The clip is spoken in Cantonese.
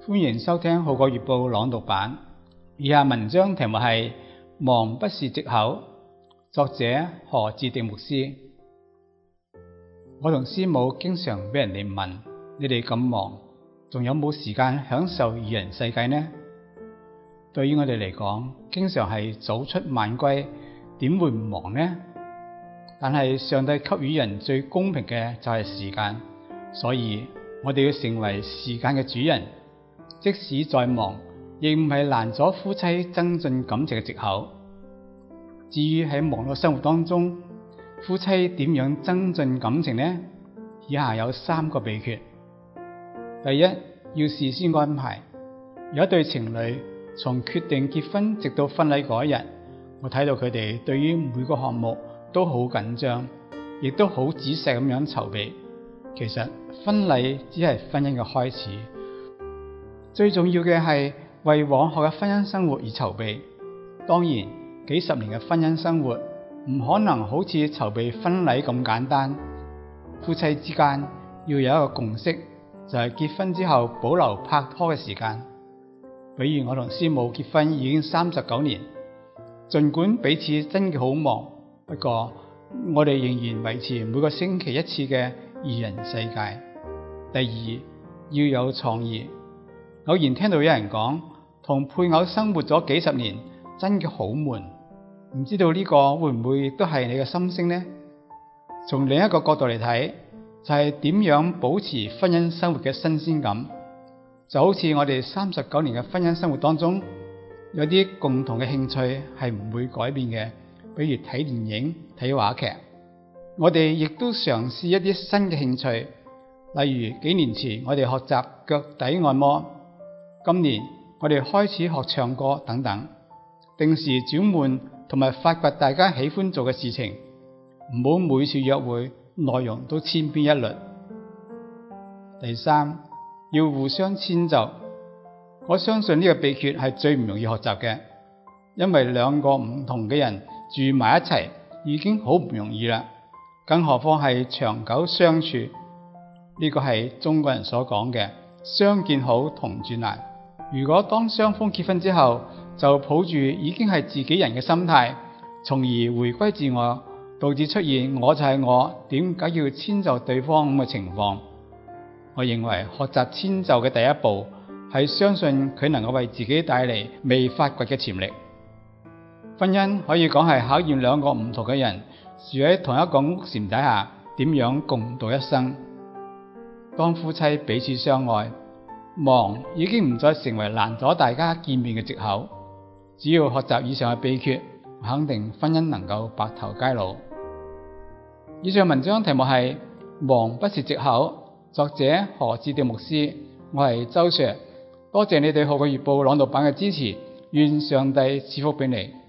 歡迎收聽《號角月報》朗讀版。以下文章題目係忙不是藉口，作者何志迪牧師。我同師母經常俾人哋問：你哋咁忙，仲有冇時間享受二人世界呢？對於我哋嚟講，經常係早出晚歸，點會唔忙呢？但係上帝給予人最公平嘅就係時間，所以我哋要成為時間嘅主人。即使再忙，亦唔係攔阻夫妻增進感情嘅藉口。至於喺忙碌生活當中，夫妻點樣增進感情呢？以下有3個秘訣。第一，要事先安排。有一對情侶從決定結婚直到婚禮嗰一日，我睇到佢哋對於每個項目都好緊張，亦都好仔細咁樣籌備。其實婚禮只係婚姻嘅開始。最重要嘅係為往後嘅婚姻生活而籌備。當然，幾十年嘅婚姻生活唔可能好似籌備婚禮咁簡單。夫妻之間要有一個共識，就係結婚之後保留拍拖嘅時間。比如我同師母結婚已經39年，儘管彼此真嘅好忙，不過我哋仍然維持每個星期一次嘅二人世界。第二，要有創意。偶然聽到有人講，同配偶生活咗幾十年，真嘅好悶。唔知道呢個會唔會亦都係你嘅心聲呢？從另一個角度嚟睇，就係點樣保持婚姻生活嘅新鮮感。就好似我哋39年嘅婚姻生活當中，有啲共同嘅興趣係唔會改變嘅，比如睇電影、睇話劇。我哋亦都嘗試一啲新嘅興趣，例如幾年前我哋學習腳底按摩。今年我哋開始學唱歌等等，定時轉換同埋發掘大家喜歡做嘅事情，唔好每次約會內容都千篇一律。第三，要互相遷就。我相信呢個秘訣係最唔容易學習嘅，因為兩個唔同嘅人住埋一齊已經好唔容易啦，更何況係長久相處。呢個係中國人所講嘅相見好，同住難。如果當雙方結婚之後，就抱住已經係自己人嘅心態，從而回歸自我，導致出現我就係我，點解要遷就對方咁嘅情況。我認為學習遷就嘅第一步係相信佢能夠為自己帶嚟未發掘嘅潛力。婚姻可以講係考驗兩個唔同嘅人住喺同一個屋檐底下點樣共度一生。當夫妻彼此相愛，忙已經唔再成為攔阻大家見面嘅藉口。只要學習以上嘅秘訣，肯定婚姻能夠白頭偕老。以上文章題目係忙不是藉口，作者何志迪牧師。我係周 Sir， 多謝你對《號角月報》朗讀版嘅支持，願上帝賜福俾你。